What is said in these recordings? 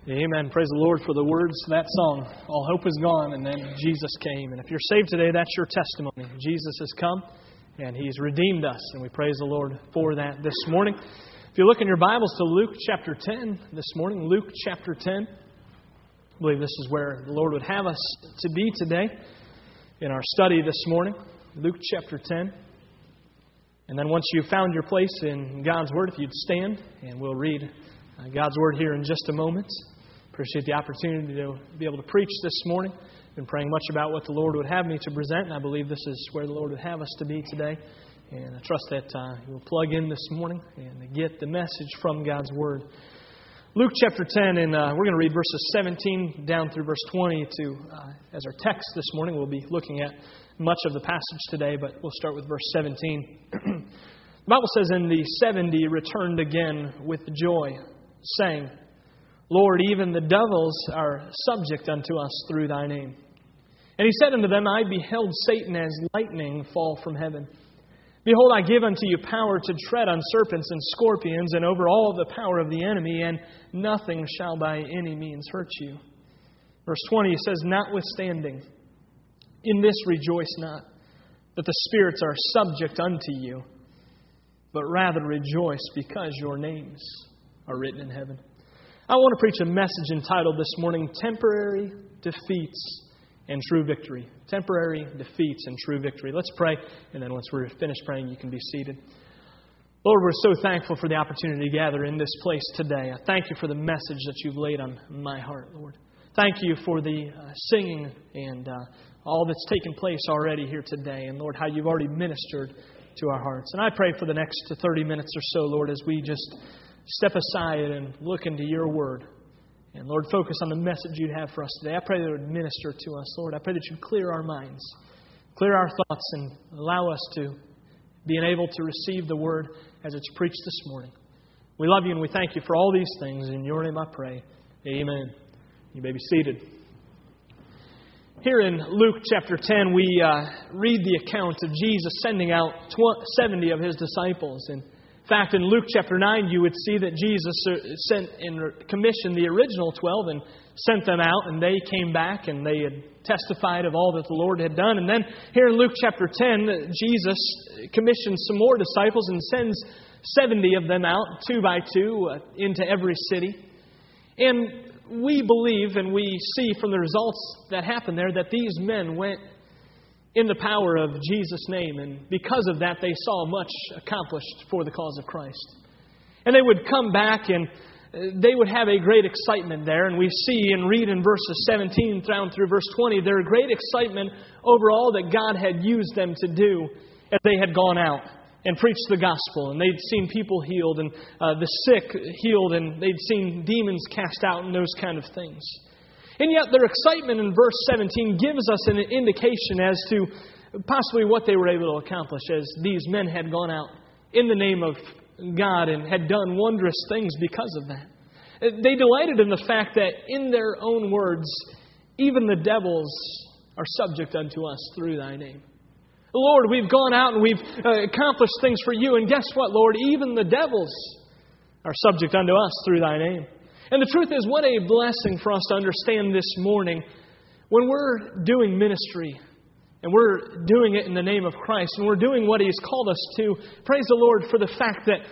Amen. Praise the Lord for the words to that song. All hope is gone, and then Jesus came. And if you're saved today, that's your testimony. Jesus has come, and He's redeemed us, and we praise the Lord for that this morning. If you look in your Bibles to Luke chapter 10 this morning, Luke chapter 10, I believe this is where the Lord would have us to be today in our study this morning. Luke chapter 10. And then once you've found your place in God's Word, if you'd stand, and we'll read God's Word here in just a moment. Appreciate the opportunity to be able to preach this morning. Been praying much about what the Lord would have me to present, and I believe this is where the Lord would have us to be today. And I trust that you'll plug in this morning and get the message from God's Word. Luke chapter 10, and we're going to read verses 17 down through verse 20 as our text this morning. We'll be looking at much of the passage today, but we'll start with verse 17. The Bible says, "And the 70 returned again with joy, saying, Lord, even the devils are subject unto us through Thy name. And He said unto them, I beheld Satan as lightning fall from heaven. Behold, I give unto you power to tread on serpents and scorpions, and over all the power of the enemy, and nothing shall by any means hurt you." Verse 20 says, "Notwithstanding, in this rejoice not, that the spirits are subject unto you, but rather rejoice because your names are written in heaven." I want to preach a message entitled this morning, Temporary Defeats and True Victory. Temporary defeats and true victory. Let's pray, and then once we're finished praying, you can be seated. Lord, we're so thankful for the opportunity to gather in this place today. I thank You for the message that You've laid on my heart, Lord. Thank You for the singing and all that's taken place already here today. And Lord, how You've already ministered to our hearts. And I pray for the next 30 minutes or so, Lord, as we just step aside and look into Your Word. And Lord, focus on the message You'd have for us today. I pray that it would minister to us, Lord. I pray that You'd clear our minds, clear our thoughts, and allow us to be able to receive the Word as it's preached this morning. We love You and we thank You for all these things. In Your name I pray. Amen. You may be seated. Here in Luke chapter 10, we read the account of Jesus sending out 70 of His disciples. And in fact, in Luke chapter 9, you would see that Jesus sent and commissioned the original 12 and sent them out, and they came back and they had testified of all that the Lord had done. And then here in Luke chapter 10, Jesus commissions some more disciples and sends 70 of them out, 2 by 2, into every city. And we believe and we see from the results that happened there that these men went in the power of Jesus' name. And because of that, they saw much accomplished for the cause of Christ. And they would come back and they would have a great excitement there. And we see and read in verses 17 down through verse 20, their great excitement over all that God had used them to do as they had gone out and preached the gospel. And they'd seen people healed and the sick healed, and they'd seen demons cast out and those kind of things. And yet their excitement in verse 17 gives us an indication as to possibly what they were able to accomplish as these men had gone out in the name of God and had done wondrous things because of that. They delighted in the fact that in their own words, even the devils are subject unto us through Thy name. Lord, we've gone out and we've accomplished things for You, and guess what, Lord? Even the devils are subject unto us through Thy name. And the truth is, what a blessing for us to understand this morning when we're doing ministry and we're doing it in the name of Christ and we're doing what He's called us to. Praise the Lord for the fact that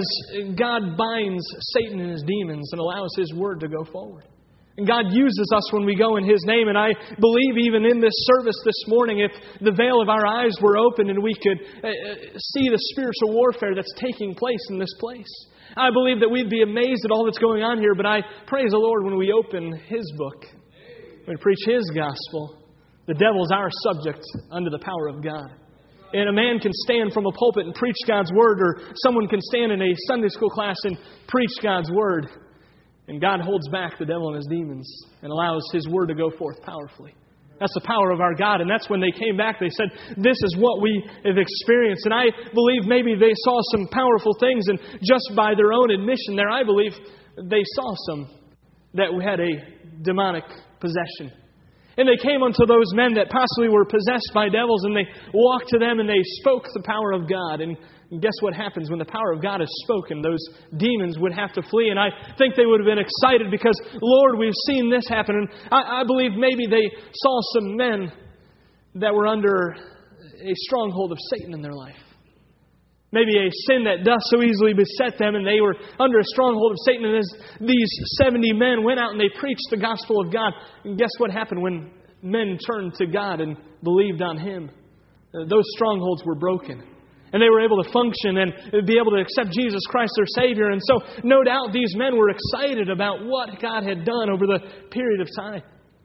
as God binds Satan and his demons and allows His Word to go forward. And God uses us when we go in His name. And I believe even in this service this morning, if the veil of our eyes were open and we could see the spiritual warfare that's taking place in this place, I believe that we'd be amazed at all that's going on here. But I praise the Lord when we open His book, when we preach His gospel, the devil's our subject under the power of God. And a man can stand from a pulpit and preach God's Word, or someone can stand in a Sunday school class and preach God's Word. And God holds back the devil and his demons and allows His Word to go forth powerfully. That's the power of our God. And that's when they came back. They said, this is what we have experienced. And I believe maybe they saw some powerful things. And just by their own admission there, I believe they saw some that had a demonic possession. And they came unto those men that possibly were possessed by devils, and they walked to them and they spoke the power of God. And guess what happens when the power of God is spoken? Those demons would have to flee. And I think they would have been excited because, Lord, we've seen this happen. And I believe maybe they saw some men that were under a stronghold of Satan in their life. Maybe a sin that does so easily beset them, and they were under a stronghold of Satan. And as these 70 men went out and they preached the gospel of God, and guess what happened when men turned to God and believed on Him? Those strongholds were broken. And they were able to function and be able to accept Jesus Christ, their Savior. And so, no doubt, these men were excited about what God had done over the period of time.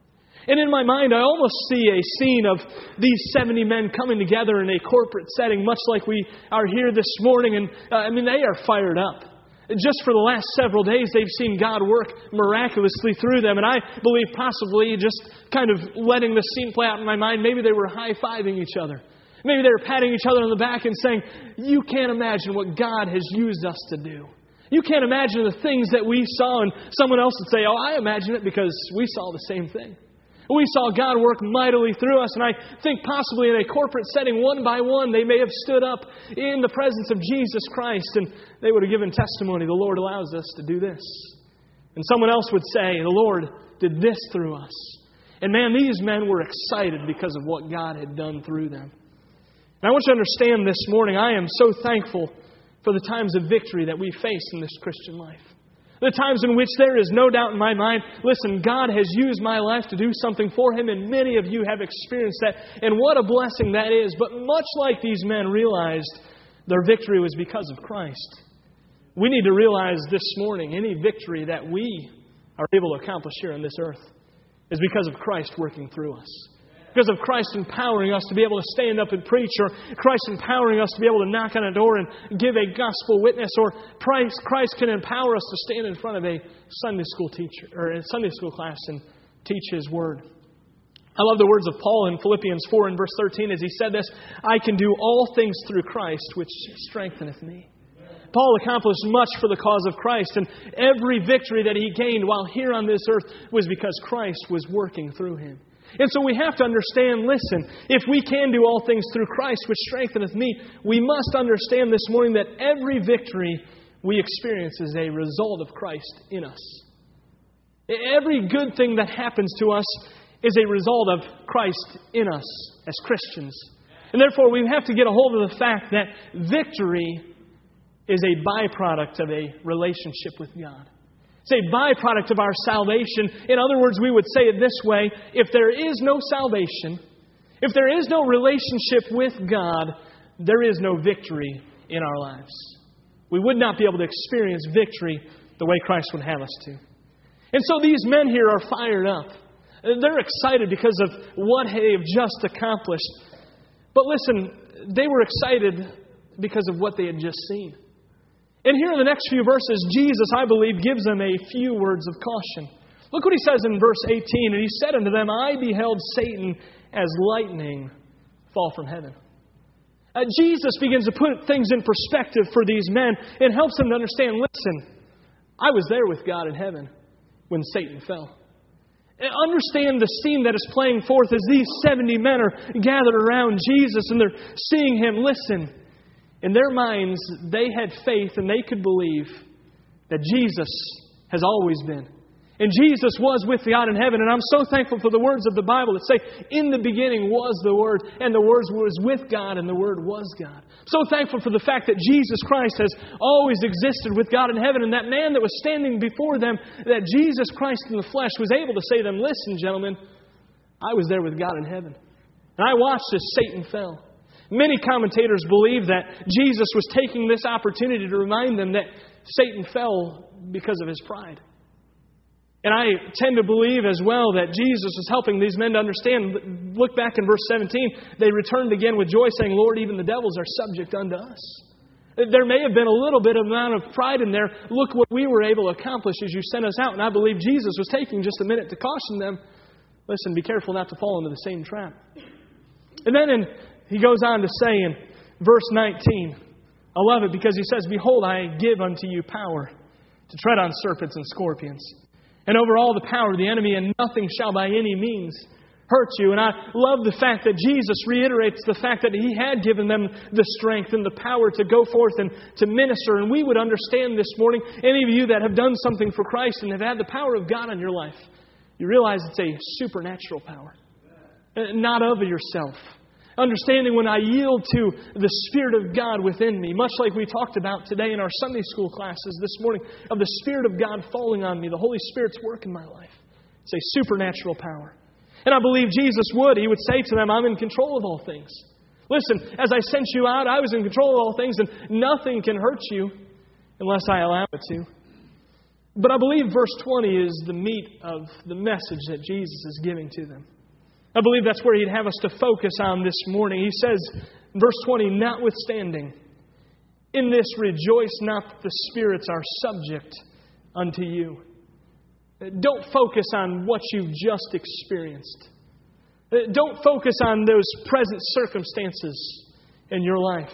And in my mind, I almost see a scene of these 70 men coming together in a corporate setting, much like we are here this morning. And they are fired up. Just for the last several days, they've seen God work miraculously through them. And I believe possibly just kind of letting the scene play out in my mind, maybe they were high-fiving each other. Maybe they were patting each other on the back and saying, "You can't imagine what God has used us to do. You can't imagine the things that we saw." And someone else would say, "Oh, I imagine it because we saw the same thing. We saw God work mightily through us." And I think possibly in a corporate setting, one by one, they may have stood up in the presence of Jesus Christ and they would have given testimony. The Lord allows us to do this. And someone else would say, "The Lord did this through us." And man, these men were excited because of what God had done through them. And I want you to understand this morning, I am so thankful for the times of victory that we face in this Christian life. The times in which there is no doubt in my mind, listen, God has used my life to do something for Him, and many of you have experienced that. And what a blessing that is. But much like these men realized their victory was because of Christ, we need to realize this morning any victory that we are able to accomplish here on this earth is because of Christ working through us. Because of Christ empowering us to be able to stand up and preach, or Christ empowering us to be able to knock on a door and give a gospel witness, or Christ can empower us to stand in front of a Sunday school teacher or a Sunday school class and teach His Word. I love the words of Paul in Philippians 4 and verse 13 as he said this, "I can do all things through Christ, which strengtheneth me." Paul accomplished much for the cause of Christ, and every victory that he gained while here on this earth was because Christ was working through him. And so we have to understand, listen, if we can do all things through Christ, which strengtheneth me, we must understand this morning that every victory we experience is a result of Christ in us. Every good thing that happens to us is a result of Christ in us as Christians. And therefore, we have to get a hold of the fact that victory is a byproduct of a relationship with God. It's a byproduct of our salvation. In other words, we would say it this way: if there is no salvation, if there is no relationship with God, there is no victory in our lives. We would not be able to experience victory the way Christ would have us to. And so these men here are fired up. They're excited because of what they have just accomplished. But listen, they were excited because of what they had just seen. And here in the next few verses, Jesus, I believe, gives them a few words of caution. Look what He says in verse 18. "And He said unto them, I beheld Satan as lightning fall from heaven." Jesus begins to put things in perspective for these men and helps them to understand, listen, I was there with God in heaven when Satan fell. And understand the scene that is playing forth as these 70 men are gathered around Jesus and they're seeing Him. Listen, in their minds, they had faith and they could believe that Jesus has always been. And Jesus was with God in heaven. And I'm so thankful for the words of the Bible that say, in the beginning was the Word, and the Word was with God, and the Word was God. So thankful for the fact that Jesus Christ has always existed with God in heaven. And that man that was standing before them, that Jesus Christ in the flesh was able to say to them, listen, gentlemen, I was there with God in heaven. And I watched as Satan fell. Many commentators believe that Jesus was taking this opportunity to remind them that Satan fell because of his pride. And I tend to believe as well that Jesus was helping these men to understand. Look back in verse 17. They returned again with joy, saying, Lord, even the devils are subject unto us. There may have been a little bit of amount of pride in there. Look what we were able to accomplish as you sent us out. And I believe Jesus was taking just a minute to caution them. Listen, be careful not to fall into the same trap. And then he goes on to say in verse 19, I love it because he says, Behold, I give unto you power to tread on serpents and scorpions, and over all the power of the enemy, and nothing shall by any means hurt you. And I love the fact that Jesus reiterates the fact that He had given them the strength and the power to go forth and to minister. And we would understand this morning, any of you that have done something for Christ and have had the power of God in your life, you realize it's a supernatural power, not of yourself. Understanding when I yield to the Spirit of God within me, much like we talked about today in our Sunday school classes this morning, of the Spirit of God falling on me, the Holy Spirit's work in my life. It's a supernatural power. And I believe Jesus would. He would say to them, I'm in control of all things. Listen, as I sent you out, I was in control of all things, and nothing can hurt you unless I allow it to. But I believe verse 20 is the meat of the message that Jesus is giving to them. I believe that's where He'd have us to focus on this morning. He says, verse 20, notwithstanding, in this rejoice not that the spirits are subject unto you. Don't focus on what you've just experienced. Don't focus on those present circumstances in your life.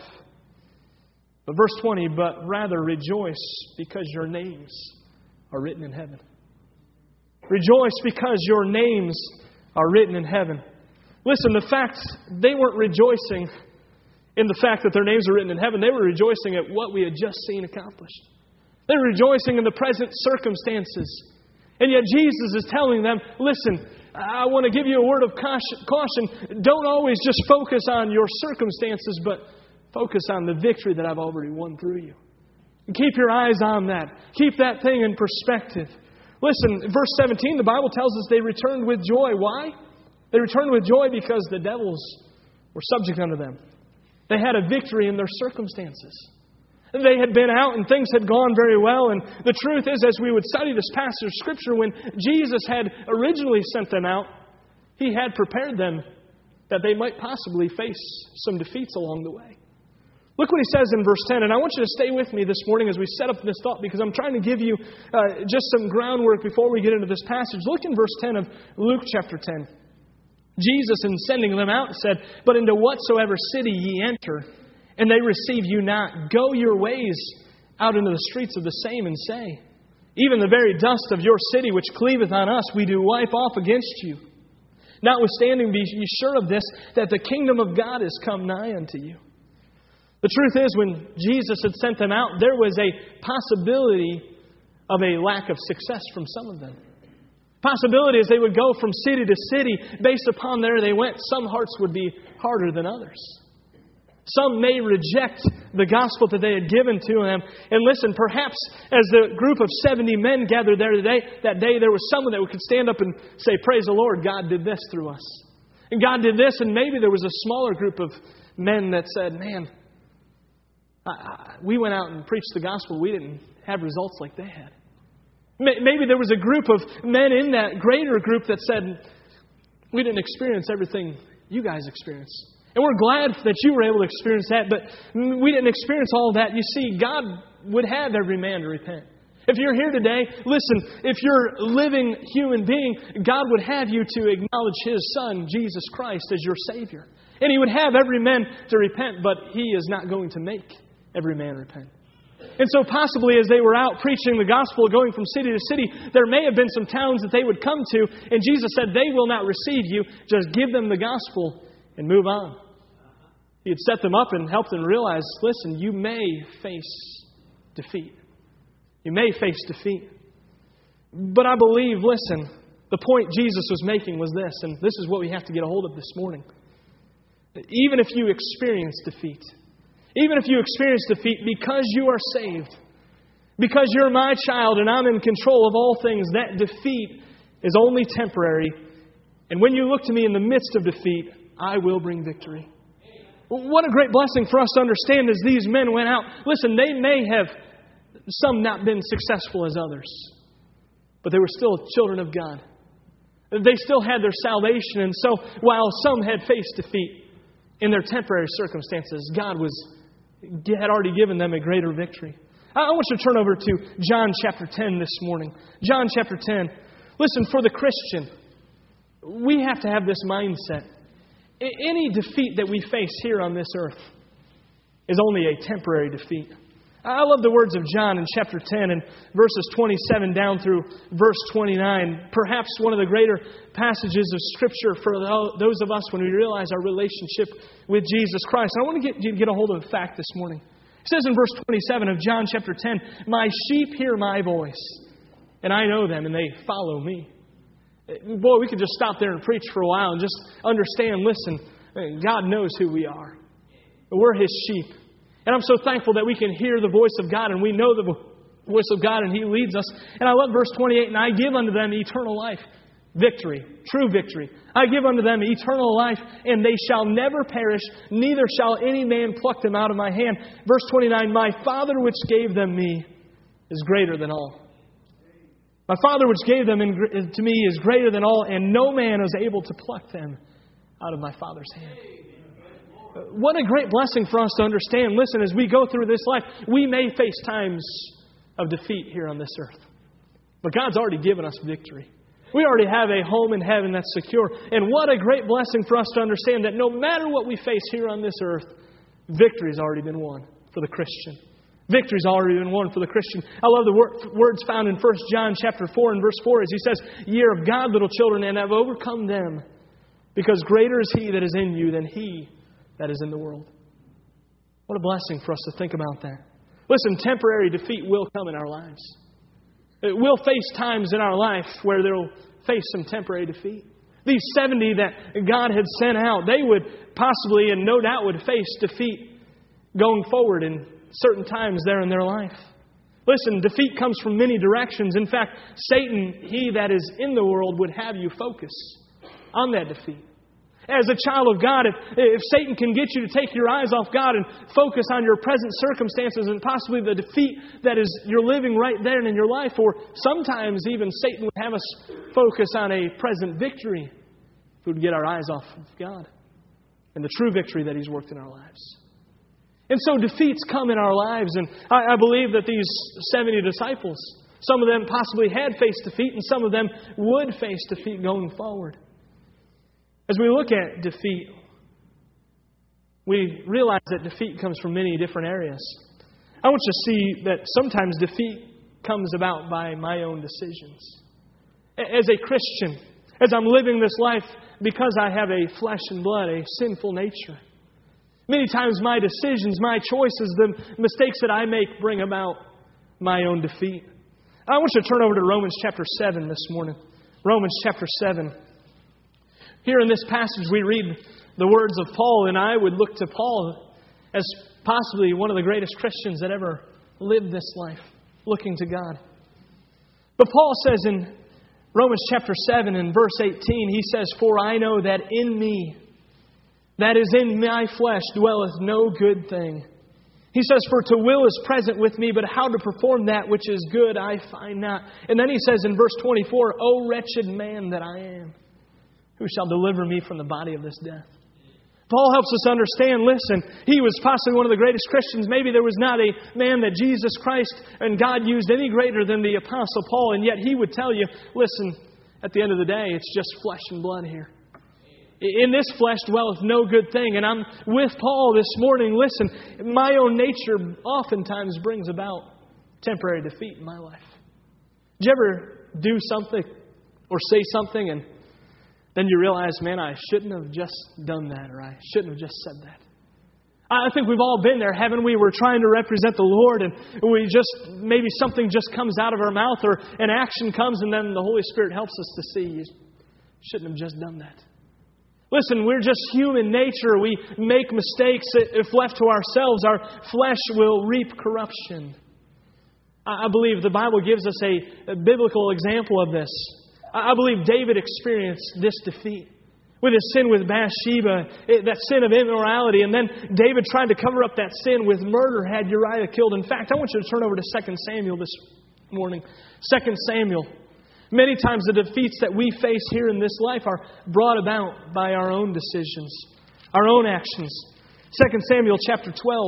But verse 20, but rather rejoice because your names are written in heaven. Rejoice because your names are written in heaven. Listen, the fact they weren't rejoicing in the fact that their names are written in heaven. They were rejoicing at what we had just seen accomplished. They were rejoicing in the present circumstances. And yet Jesus is telling them, listen, I want to give you a word of caution. Don't always just focus on your circumstances, but focus on the victory that I've already won through you. And keep your eyes on that. Keep that thing in perspective. Listen, verse 17, the Bible tells us they returned with joy. Why? They returned with joy because the devils were subject unto them. They had a victory in their circumstances. They had been out and things had gone very well. And the truth is, as we would study this passage of Scripture, when Jesus had originally sent them out, He had prepared them that they might possibly face some defeats along the way. Look what He says in verse 10, and I want you to stay with me this morning as we set up this thought, because I'm trying to give you just some groundwork before we get into this passage. Look in verse 10 of Luke chapter 10. Jesus, in sending them out, said, but into whatsoever city ye enter, and they receive you not, go your ways out into the streets of the same, and say, even the very dust of your city which cleaveth on us, we do wipe off against you. Notwithstanding, be ye sure of this, that the kingdom of God is come nigh unto you. The truth is, when Jesus had sent them out, there was a possibility of a lack of success from some of them. Possibility is they would go from city to city based upon where they went. Some hearts would be harder than others. Some may reject the gospel that they had given to them. And listen, perhaps as the group of 70 men gathered there that day, there was someone that could stand up and say, praise the Lord, God did this through us. And God did this, and maybe there was a smaller group of men that said, man, we went out and preached the gospel. We didn't have results like they had. Maybe there was a group of men in that greater group that said, we didn't experience everything you guys experienced. And we're glad that you were able to experience that, but we didn't experience all that. You see, God would have every man to repent. If you're here today, listen, if you're a living human being, God would have you to acknowledge His Son, Jesus Christ, as your Savior. And He would have every man to repent, but He is not going to make every man repent. And so possibly as they were out preaching the gospel, going from city to city, there may have been some towns that they would come to, and Jesus said, they will not receive you, just give them the gospel and move on. He had set them up and helped them realize, listen, you may face defeat. You may face defeat. But I believe, listen, the point Jesus was making was this, and this is what we have to get a hold of this morning. Even if you experience defeat, because you are saved, because you're my child and I'm in control of all things, that defeat is only temporary. And when you look to me in the midst of defeat, I will bring victory. What a great blessing for us to understand as these men went out. Listen, they may have some not been successful as others, but they were still children of God. They still had their salvation. And so while some had faced defeat in their temporary circumstances, God had already given them a greater victory. I want you to turn over to John chapter 10 this morning. John chapter 10. Listen, for the Christian, we have to have this mindset. Any defeat that we face here on this earth is only a temporary defeat. I love the words of John in chapter 10 and verses 27 down through verse 29. Perhaps one of the greater passages of Scripture for those of us when we realize our relationship with Jesus Christ. I want to get you to get a hold of a fact this morning. It says in verse 27 of John chapter 10, "My sheep hear my voice, and I know them, and they follow me." Boy, we could just stop there and preach for a while and just understand, listen, God knows who we are. We're His sheep. And I'm so thankful that we can hear the voice of God and we know the voice of God and He leads us. And I love verse 28, "And I give unto them eternal life." Victory, true victory. "I give unto them eternal life, and they shall never perish, neither shall any man pluck them out of my hand." Verse 29, "My Father which gave them me is greater than all." My Father which gave them to me is greater than all, and no man is able to pluck them out of my Father's hand. What a great blessing for us to understand. Listen, as we go through this life, we may face times of defeat here on this earth. But God's already given us victory. We already have a home in heaven that's secure. And what a great blessing for us to understand that no matter what we face here on this earth, victory's already been won for the Christian. Victory's already been won for the Christian. I love the words found in 1 John chapter 4 and verse 4 as he says, "Ye are of God, little children, and have overcome them, because greater is He that is in you than he that is in the world." What a blessing for us to think about that. Listen, temporary defeat will come in our lives. We'll face times in our life where they'll face some temporary defeat. These 70 that God had sent out, they would possibly and no doubt would face defeat going forward in certain times there in their life. Listen, defeat comes from many directions. In fact, Satan, he that is in the world, would have you focus on that defeat. As a child of God, if Satan can get you to take your eyes off God and focus on your present circumstances and possibly the defeat that is you're living right there and in your life, or sometimes even Satan would have us focus on a present victory, if we would get our eyes off of God and the true victory that He's worked in our lives. And so defeats come in our lives, and I believe that these 70 disciples, some of them possibly had faced defeat, and some of them would face defeat going forward. As we look at defeat, we realize that defeat comes from many different areas. I want you to see that sometimes defeat comes about by my own decisions. As a Christian, as I'm living this life because I have a flesh and blood, a sinful nature, many times my decisions, my choices, the mistakes that I make bring about my own defeat. I want you to turn over to Romans chapter 7 this morning. Romans chapter 7. Here in this passage we read the words of Paul, and I would look to Paul as possibly one of the greatest Christians that ever lived this life, looking to God. But Paul says in Romans chapter 7 and verse 18, he says, "For I know that in me, that is in my flesh, dwelleth no good thing." He says, "For to will is present with me, but how to perform that which is good I find not." And then he says in verse 24, "O wretched man that I am, who shall deliver me from the body of this death?" Paul helps us understand, listen, he was possibly one of the greatest Christians. Maybe there was not a man that Jesus Christ and God used any greater than the Apostle Paul. And yet he would tell you, listen, at the end of the day, it's just flesh and blood here. In this flesh dwelleth no good thing. And I'm with Paul this morning. Listen, my own nature oftentimes brings about temporary defeat in my life. Did you ever do something or say something and then you realize, man, I shouldn't have just done that, or I shouldn't have just said that? I think we've all been there, haven't we? We're trying to represent the Lord, and maybe something just comes out of our mouth, or an action comes, and then the Holy Spirit helps us to see, you shouldn't have just done that. Listen, we're just human nature. We make mistakes. If left to ourselves, our flesh will reap corruption. I believe the Bible gives us a biblical example of this. I believe David experienced this defeat with his sin with Bathsheba, that sin of immorality. And then David tried to cover up that sin with murder, had Uriah killed. In fact, I want you to turn over to 2 Samuel this morning. 2 Samuel. Many times the defeats that we face here in this life are brought about by our own decisions, our own actions. 2 Samuel chapter 12.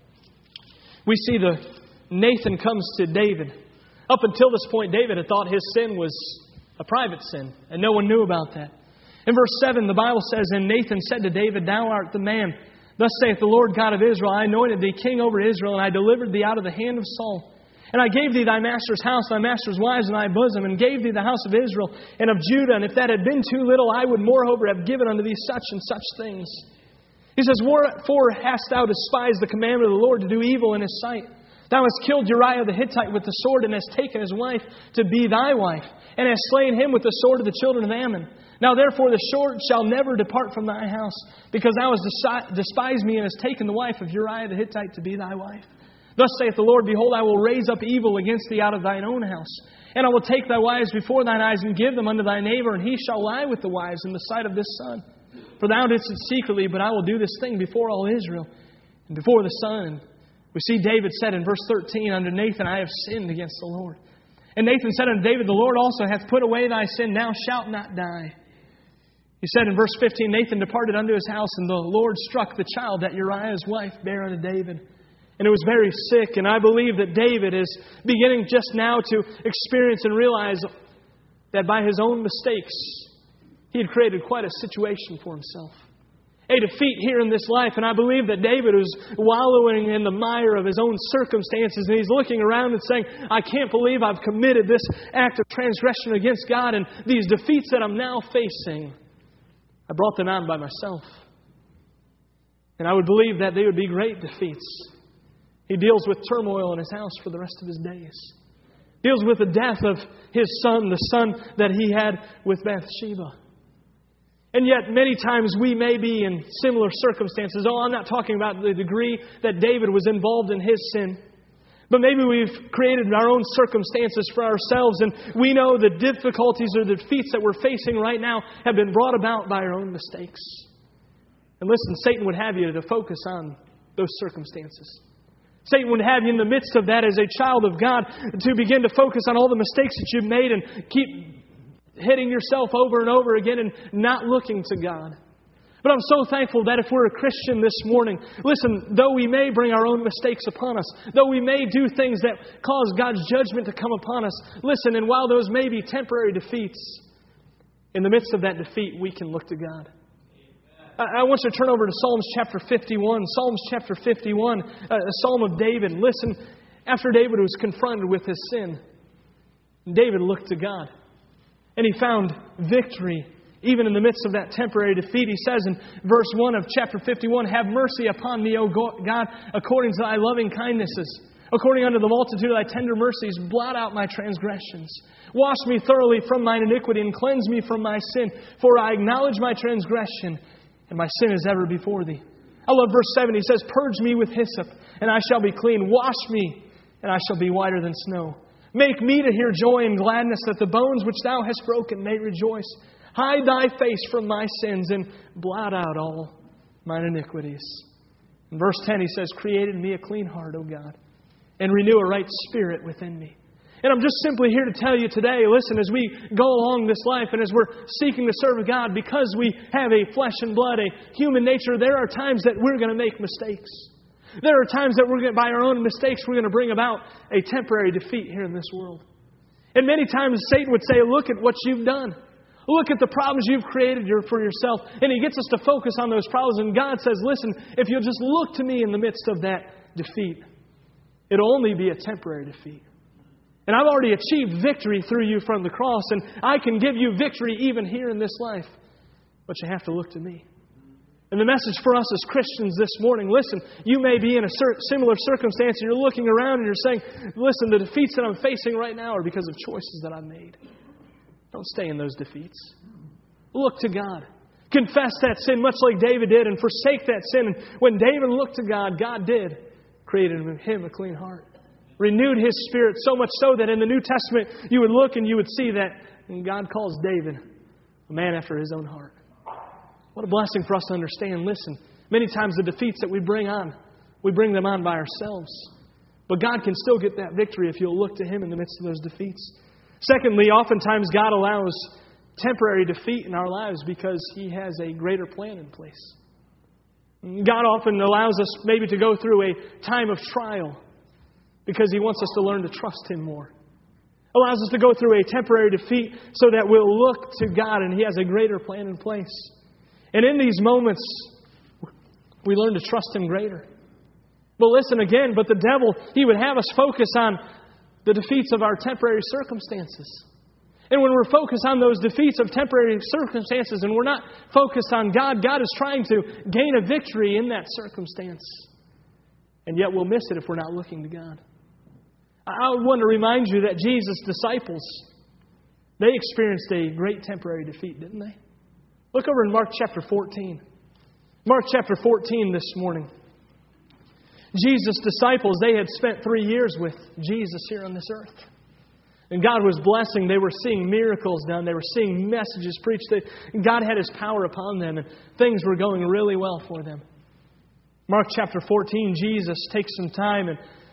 We see Nathan comes to David. Up until this point, David had thought his sin was a private sin, and no one knew about that. In verse 7, the Bible says, "And Nathan said to David, Thou art the man Thus saith the Lord God of Israel, I anointed thee king over Israel, and I delivered thee out of the hand of Saul. And I gave thee thy master's house, thy master's wives in thy bosom, and gave thee the house of Israel and of Judah. And if that had been too little, I would moreover have given unto thee such and such things. He says, Wherefore hast thou despised the commandment of the Lord to do evil in His sight? Thou hast killed Uriah the Hittite with the sword, and hast taken his wife to be thy wife, and hast slain him with the sword of the children of Ammon. Now therefore the sword shall never depart from thy house, because thou hast despised me, and hast taken the wife of Uriah the Hittite to be thy wife. Thus saith the Lord, Behold, I will raise up evil against thee out of thine own house. And I will take thy wives before thine eyes, and give them unto thy neighbor, and he shall lie with the wives in the sight of this son. For thou didst it secretly, but I will do this thing before all Israel, and before the sun. We see David said in verse 13, Unto Nathan, I have sinned against the Lord. And Nathan said unto David, The Lord also hath put away thy sin, thou shalt not die. He said in verse 15, Nathan departed unto his house, and the Lord struck the child that Uriah's wife bare unto David. And it was very sick. And I believe that David is beginning just now to experience and realize that by his own mistakes, he had created quite a situation for himself. A defeat here in this life. And I believe that David was wallowing in the mire of his own circumstances. And he's looking around and saying, I can't believe I've committed this act of transgression against God. And these defeats that I'm now facing, I brought them on by myself. And I would believe that they would be great defeats. He deals with turmoil in his house for the rest of his days. Deals with the death of his son, the son that he had with Bathsheba. And yet, many times we may be in similar circumstances. Oh, I'm not talking about the degree that David was involved in his sin. But maybe we've created our own circumstances for ourselves, and we know the difficulties or the defeats that we're facing right now have been brought about by our own mistakes. And listen, Satan would have you to focus on those circumstances. Satan would have you in the midst of that as a child of God to begin to focus on all the mistakes that you've made and keep hitting yourself over and over again and not looking to God. But I'm so thankful that if we're a Christian this morning, listen, though we may bring our own mistakes upon us, though we may do things that cause God's judgment to come upon us, listen, and while those may be temporary defeats, in the midst of that defeat, we can look to God. I want you to turn over to Psalms chapter 51. Psalms chapter 51, a psalm of David. Listen, after David was confronted with his sin, David looked to God. And he found victory even in the midst of that temporary defeat. He says in verse 1 of chapter 51, Have mercy upon me, O God, according to thy loving kindnesses. According unto the multitude of thy tender mercies, blot out my transgressions. Wash me thoroughly from mine iniquity and cleanse me from my sin. For I acknowledge my transgression, and my sin is ever before thee. I love verse 7. He says, Purge me with hyssop, and I shall be clean. Wash me, and I shall be whiter than snow. Make me to hear joy and gladness, that the bones which thou hast broken may rejoice. Hide thy face from my sins, and blot out all mine iniquities. In verse 10 he says, Create in me a clean heart, O God, and renew a right spirit within me. And I'm just simply here to tell you today, listen, as we go along this life and as we're seeking to serve God, because we have a flesh and blood, a human nature, there are times that we're going to make mistakes. There are times that by our own mistakes, we're going to bring about a temporary defeat here in this world. And many times Satan would say, look at what you've done. Look at the problems you've created for yourself. And he gets us to focus on those problems. And God says, listen, if you'll just look to me in the midst of that defeat, it'll only be a temporary defeat. And I've already achieved victory through you from the cross. And I can give you victory even here in this life. But you have to look to me. And the message for us as Christians this morning, listen, you may be in a similar circumstance and you're looking around and you're saying, listen, the defeats that I'm facing right now are because of choices that I've made. Don't stay in those defeats. Look to God. Confess that sin much like David did and forsake that sin. And when David looked to God, God did create in him a clean heart. Renewed his spirit so much so that in the New Testament you would look and you would see that God calls David a man after his own heart. What a blessing for us to understand. Listen, many times the defeats that we bring them on by ourselves. But God can still get that victory if you'll look to Him in the midst of those defeats. Secondly, oftentimes God allows temporary defeat in our lives because He has a greater plan in place. God often allows us maybe to go through a time of trial because He wants us to learn to trust Him more. Allows us to go through a temporary defeat so that we'll look to God and He has a greater plan in place. And in these moments, we learn to trust Him greater. But listen again, but the devil, he would have us focus on the defeats of our temporary circumstances. And when we're focused on those defeats of temporary circumstances and we're not focused on God, God is trying to gain a victory in that circumstance. And yet we'll miss it if we're not looking to God. I want to remind you that Jesus' disciples, they experienced a great temporary defeat, didn't they? Look over in Mark chapter 14. Mark chapter 14 this morning. Jesus' disciples, they had spent 3 years with Jesus here on this earth. And God was blessing. They were seeing miracles done. They were seeing messages preached. God had His power upon them, and things were going really well for them. Mark chapter 14, Jesus takes some time and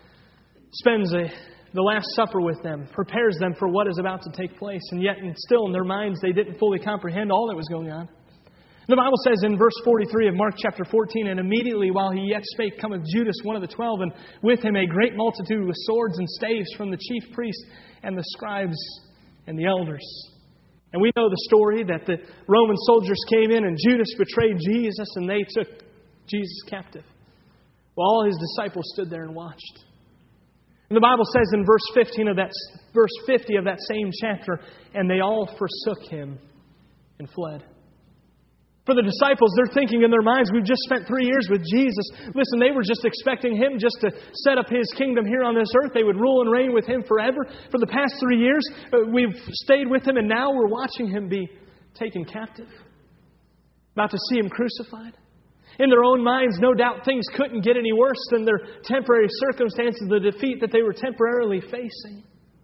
spends the Last Supper with them, prepares them for what is about to take place. And yet, still in their minds, they didn't fully comprehend all that was going on. The Bible says in verse 43 of Mark chapter 14, "And immediately while He yet spake, cometh Judas, one of the 12, and with him a great multitude with swords and staves from the chief priests and the scribes and the elders." And we know the story that the Roman soldiers came in and Judas betrayed Jesus and they took Jesus captive. Well, all His disciples stood there and watched. And the Bible says in verse 50 of that same chapter, "And they all forsook Him and fled." For the disciples, they're thinking in their minds, we've just spent 3 years with Jesus. Listen, they were just expecting Him just to set up His kingdom here on this earth. They would rule and reign with Him forever. For the past 3 years, we've stayed with Him, and now we're watching Him be taken captive. About to see Him crucified. In their own minds, no doubt things couldn't get any worse than their temporary circumstances, the defeat that they were temporarily facing.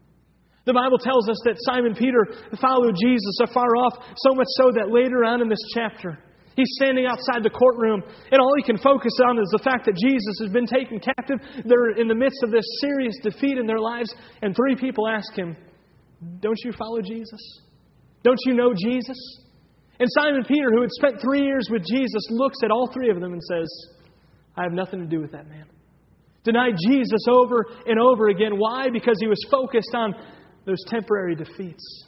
The Bible tells us that Simon Peter followed Jesus afar off, so much so that later on in this chapter, he's standing outside the courtroom, and all he can focus on is the fact that Jesus has been taken captive. They're in the midst of this serious defeat in their lives, and 3 people ask him, "Don't you follow Jesus? Don't you know Jesus?" And Simon Peter, who had spent 3 years with Jesus, looks at all 3 of them and says, "I have nothing to do with that man." Denied Jesus over and over again. Why? Because he was focused on those temporary defeats.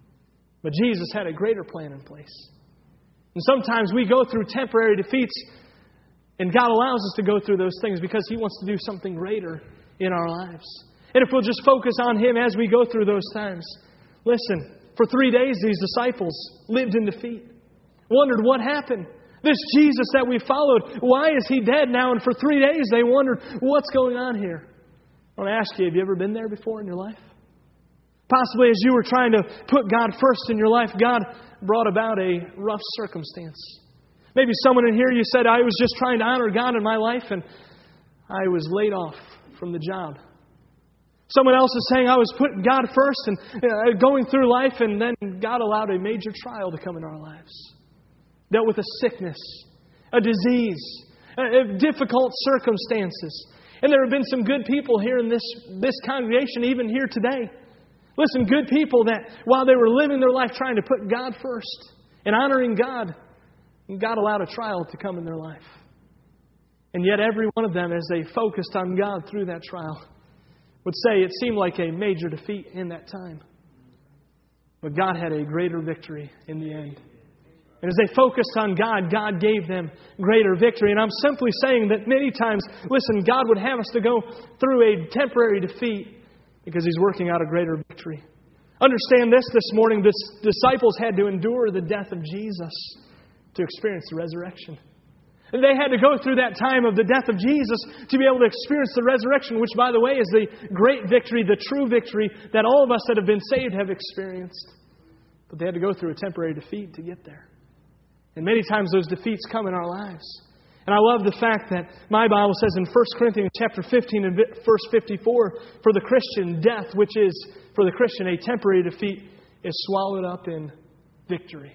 But Jesus had a greater plan in place. And sometimes we go through temporary defeats, and God allows us to go through those things because He wants to do something greater in our lives. And if we'll just focus on Him as we go through those times. Listen, for 3 days these disciples lived in defeat. Wondered what happened. This Jesus that we followed, why is He dead now? And for 3 days they wondered, what's going on here? I want to ask you, have you ever been there before in your life? Possibly as you were trying to put God first in your life, God brought about a rough circumstance. Maybe someone in here, you said, I was just trying to honor God in my life and I was laid off from the job. Someone else is saying, I was putting God first and going through life, and then God allowed a major trial to come in our lives. Dealt with a sickness, a disease, difficult circumstances. And there have been some good people here in this congregation, even here today. Listen, good people that while they were living their life trying to put God first and honoring God, God allowed a trial to come in their life. And yet every one of them, as they focused on God through that trial, would say it seemed like a major defeat in that time. But God had a greater victory in the end. And as they focused on God, God gave them greater victory. And I'm simply saying that many times, listen, God would have us to go through a temporary defeat because He's working out a greater victory. Understand this morning, the disciples had to endure the death of Jesus to experience the resurrection. And they had to go through that time of the death of Jesus to be able to experience the resurrection, which, by the way, is the great victory, the true victory that all of us that have been saved have experienced. But they had to go through a temporary defeat to get there. And many times those defeats come in our lives. And I love the fact that my Bible says in 1 Corinthians chapter 15 and verse 54, for the Christian, death, which is for the Christian a temporary defeat, is swallowed up in victory.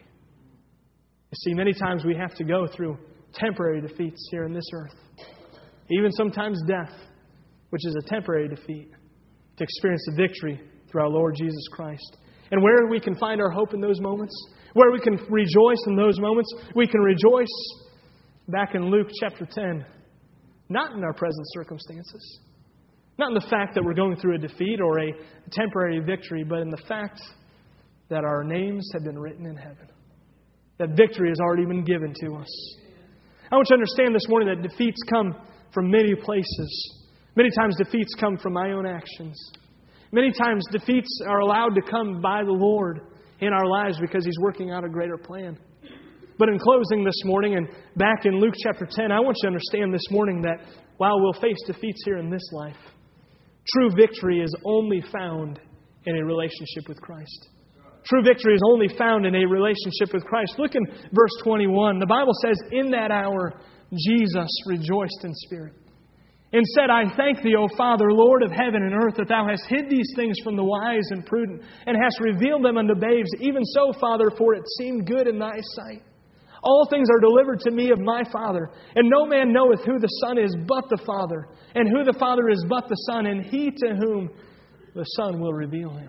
You see, many times we have to go through temporary defeats here in this earth. Even sometimes death, which is a temporary defeat, to experience the victory through our Lord Jesus Christ. And where we can find our hope in those moments, where we can rejoice in those moments, we can rejoice back in Luke chapter 10. Not in our present circumstances. Not in the fact that we're going through a defeat or a temporary victory, but in the fact that our names have been written in heaven. That victory has already been given to us. I want you to understand this morning that defeats come from many places. Many times defeats come from my own actions. Many times defeats are allowed to come by the Lord in our lives because He's working out a greater plan. But in closing this morning and back in Luke chapter 10, I want you to understand this morning that while we'll face defeats here in this life, true victory is only found in a relationship with Christ. True victory is only found in a relationship with Christ. Look in verse 21. The Bible says, "In that hour Jesus rejoiced in spirit and said, I thank Thee, O Father, Lord of heaven and earth, that Thou hast hid these things from the wise and prudent, and hast revealed them unto babes. Even so, Father, for it seemed good in Thy sight. All things are delivered to me of my Father, and no man knoweth who the Son is but the Father, and who the Father is but the Son, and He to whom the Son will reveal Him."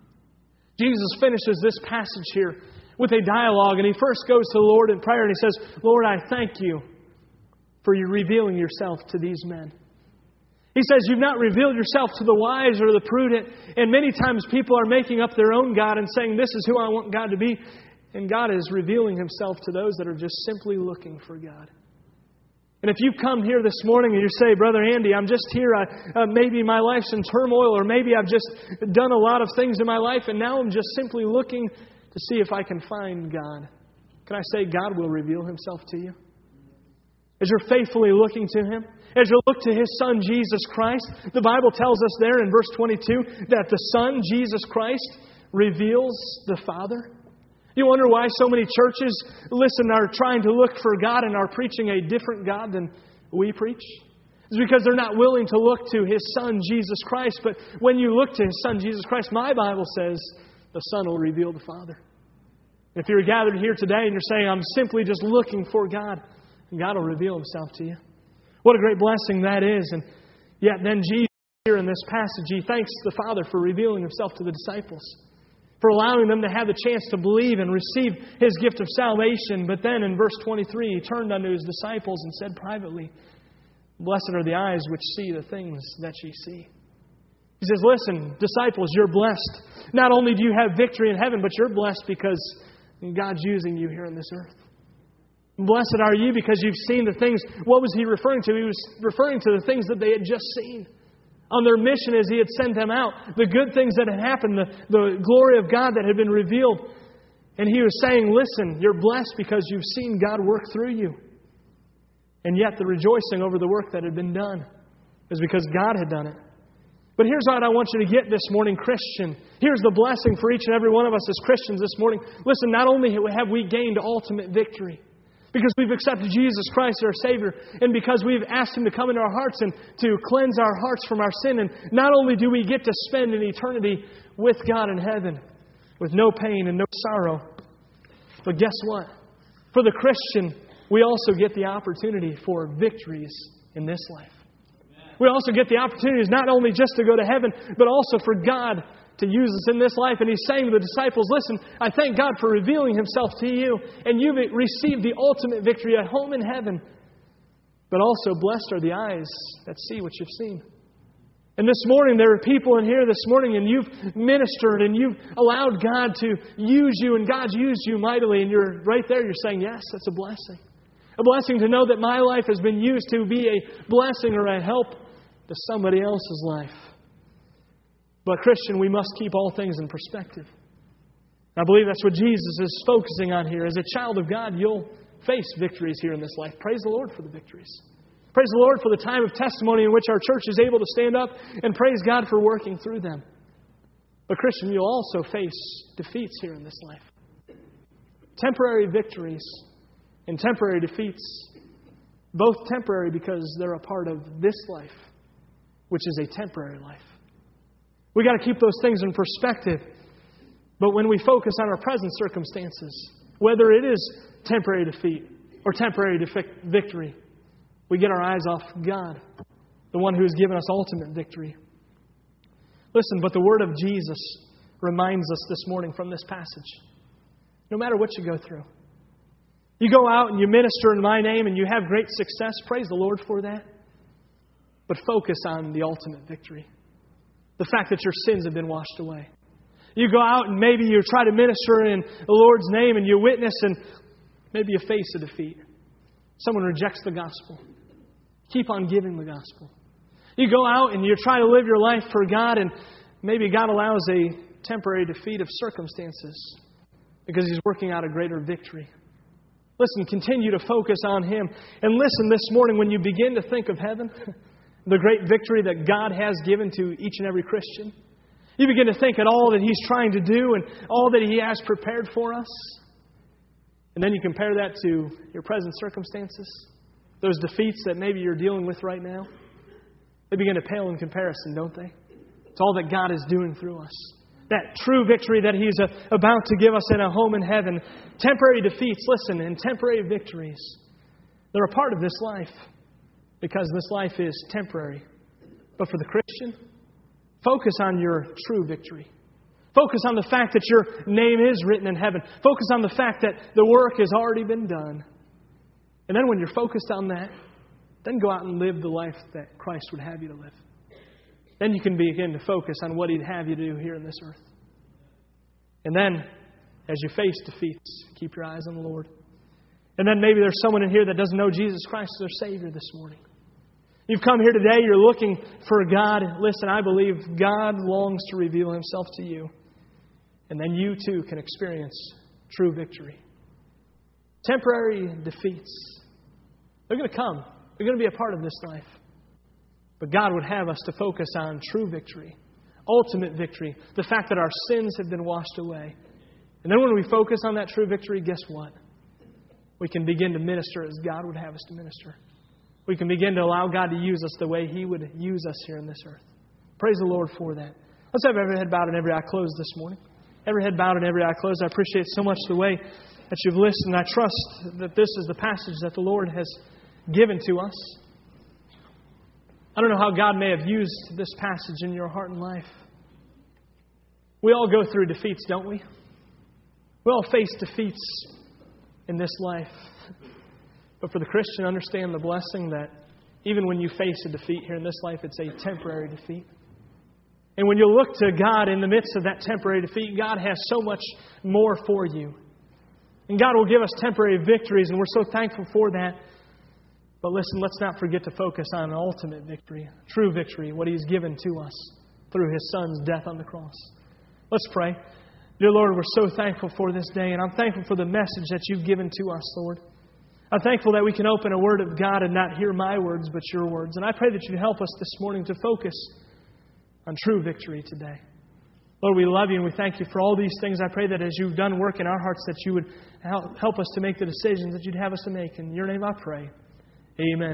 Jesus finishes this passage here with a dialogue, and He first goes to the Lord in prayer, and He says, "Lord, I thank You for You revealing Yourself to these men." He says, "You've not revealed Yourself to the wise or the prudent." And many times people are making up their own God and saying, "This is who I want God to be." And God is revealing Himself to those that are just simply looking for God. And if you come here this morning and you say, "Brother Andy, I'm just here. Maybe my life's in turmoil, or maybe I've just done a lot of things in my life, and now I'm just simply looking to see if I can find God." Can I say God will reveal Himself to you? As you're faithfully looking to Him, as you look to His Son, Jesus Christ, the Bible tells us there in verse 22 that the Son, Jesus Christ, reveals the Father. You wonder why so many churches, are trying to look for God and are preaching a different God than we preach? It's because they're not willing to look to His Son, Jesus Christ. But when you look to His Son, Jesus Christ, my Bible says the Son will reveal the Father. If you're gathered here today and you're saying, "I'm simply just looking for God," God will reveal Himself to you. What a great blessing that is. And yet then Jesus here in this passage, He thanks the Father for revealing Himself to the disciples, for allowing them to have the chance to believe and receive His gift of salvation. But then in verse 23, He turned unto His disciples and said privately, "Blessed are the eyes which see the things that ye see." He says, "Listen, disciples, you're blessed. Not only do you have victory in heaven, but you're blessed because God's using you here on this earth. Blessed are you because you've seen the things." What was He referring to? He was referring to the things that they had just seen. On their mission as He had sent them out, the good things that had happened, the glory of God that had been revealed. And He was saying, "Listen, you're blessed because you've seen God work through you." And yet the rejoicing over the work that had been done is because God had done it. But here's what I want you to get this morning, Christian. Here's the blessing for each and every one of us as Christians this morning. Listen, not only have we gained ultimate victory, because we've accepted Jesus Christ as our Savior, and because we've asked Him to come into our hearts and to cleanse our hearts from our sin. And not only do we get to spend an eternity with God in heaven, with no pain and no sorrow, but guess what? For the Christian, we also get the opportunity for victories in this life. We also get the opportunities not only just to go to heaven, but also for God to use us in this life. And He's saying to the disciples, "Listen, I thank God for revealing Himself to you, and you've received the ultimate victory at home in heaven. But also, blessed are the eyes that see what you've seen." And this morning, there are people in here this morning, and you've ministered, and you've allowed God to use you, and God's used you mightily, and you're right there, you're saying, "Yes, that's a blessing." A blessing to know that my life has been used to be a blessing or a help to somebody else's life. But Christian, we must keep all things in perspective. I believe that's what Jesus is focusing on here. As a child of God, you'll face victories here in this life. Praise the Lord for the victories. Praise the Lord for the time of testimony in which our church is able to stand up, and praise God for working through them. But Christian, you'll also face defeats here in this life. Temporary victories and temporary defeats. Both temporary because they're a part of this life, which is a temporary life. We've got to keep those things in perspective. But when we focus on our present circumstances, whether it is temporary defeat or temporary victory, we get our eyes off God, the one who has given us ultimate victory. Listen, but the word of Jesus reminds us this morning from this passage. No matter what you go through, you go out and you minister in my name and you have great success. Praise the Lord for that. But focus on the ultimate victory. The fact that your sins have been washed away. You go out and maybe you try to minister in the Lord's name and you witness and maybe you face a defeat. Someone rejects the gospel. Keep on giving the gospel. You go out and you try to live your life for God, and maybe God allows a temporary defeat of circumstances because He's working out a greater victory. Listen, continue to focus on Him. And listen, this morning when you begin to think of heaven, the great victory that God has given to each and every Christian, you begin to think at all that He's trying to do and all that He has prepared for us. And then you compare that to your present circumstances, those defeats that maybe you're dealing with right now. They begin to pale in comparison, don't they? It's all that God is doing through us. That true victory that He's about to give us in a home in heaven. Temporary defeats, listen, and temporary victories. They're a part of this life because this life is temporary. But for the Christian, focus on your true victory. Focus on the fact that your name is written in heaven. Focus on the fact that the work has already been done. And then when you're focused on that, then go out and live the life that Christ would have you to live. Then you can begin to focus on what He'd have you to do here in this earth. And then, as you face defeats, keep your eyes on the Lord. And then maybe there's someone in here that doesn't know Jesus Christ as their Savior this morning. You've come here today, you're looking for God. Listen, I believe God longs to reveal Himself to you. And then you too can experience true victory. Temporary defeats, they're going to come. They're going to be a part of this life. But God would have us to focus on true victory, ultimate victory, the fact that our sins have been washed away. And then when we focus on that true victory, guess what? We can begin to minister as God would have us to minister. We can begin to allow God to use us the way He would use us here on this earth. Praise the Lord for that. Let's have every head bowed and every eye closed this morning. Every head bowed and every eye closed. I appreciate so much the way that you've listened. I trust that this is the passage that the Lord has given to us. I don't know how God may have used this passage in your heart and life. We all go through defeats, don't we? We all face defeats in this life. But for the Christian, understand the blessing that even when you face a defeat here in this life, it's a temporary defeat. And when you look to God in the midst of that temporary defeat, God has so much more for you. And God will give us temporary victories, and we're so thankful for that. But listen, let's not forget to focus on ultimate victory, true victory, what He's given to us through His Son's death on the cross. Let's pray. Dear Lord, we're so thankful for this day, and I'm thankful for the message that You've given to us, Lord. I'm thankful that we can open a Word of God and not hear my words, but Your words. And I pray that You'd help us this morning to focus on true victory today. Lord, we love You and we thank You for all these things. I pray that as You've done work in our hearts, that You would help us to make the decisions that You'd have us to make. In Your name I pray. Amen.